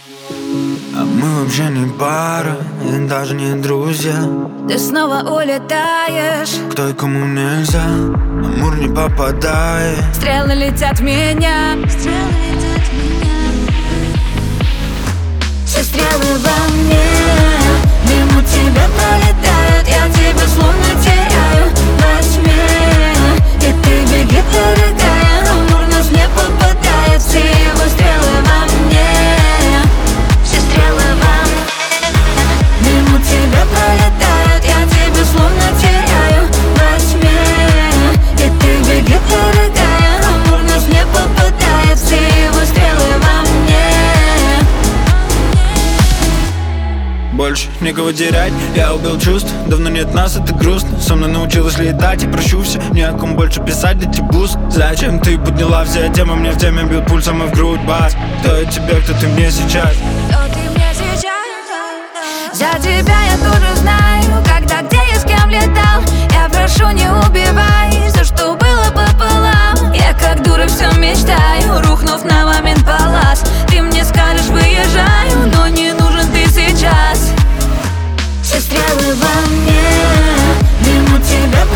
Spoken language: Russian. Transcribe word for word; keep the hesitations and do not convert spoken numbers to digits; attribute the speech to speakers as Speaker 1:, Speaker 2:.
Speaker 1: А мы вообще не пара, и даже не друзья.
Speaker 2: Ты снова улетаешь,
Speaker 1: Кто и кому нельзя, Амур не попадает.
Speaker 2: стрелы летят в меня,
Speaker 3: Стрелы летят в меня.
Speaker 2: все стрелы во мне. Мимо тебя пролетают, я тебя словно теряю во тьме. И ты беги, дорогая, Амур нас не попадает. Все его стрелы во мне, все стрелы во мне. Мимо тебя пролетают, я тебя словно теряю во тьме. И ты беги, дорогая, Амур нас не попадает. Все его стрелы во мне.
Speaker 1: Больше никого терять, я убил чувств. Давно нет нас, это грустно. Со мной научилась летать и прощу все. Ни о ком больше писать, эти буз. Зачем ты подняла все темы? Мне в теме бьют пульсом и в грудь бас. Кто я тебе, кто ты мне сейчас?
Speaker 2: Кто ты мне сейчас? За тебя я тоже знаю, когда, где и с кем летал. Я прошу, не убивай, за что было пополам. Я как дура все мечтаю, рухнув на момент палас. Ты мне скажешь, выезжаю, но не нужен ты сейчас. Все стрелы во мне, мимо тебя